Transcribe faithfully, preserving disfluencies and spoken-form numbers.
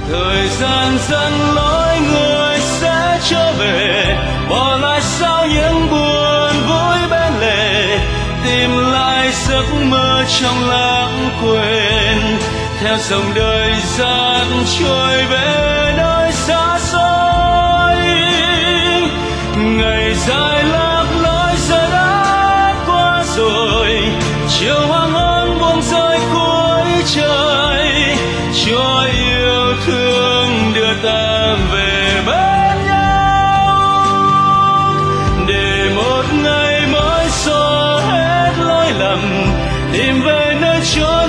thời gian dẫn lối người sẽ trở về, bỏ lại sau những buồn vui bên lề, tìm lại giấc mơ trong lãng quên, theo dòng đời gian trôi về nơi xa xôi. Ngày dài lạc lối giờ đã qua rồi, chiều hoàng hôn buông rơi cuối trời, cho yêu thương đưa ta về bên nhau, để một ngày mới xóa hết lỗi lầm, tìm về nơi chốn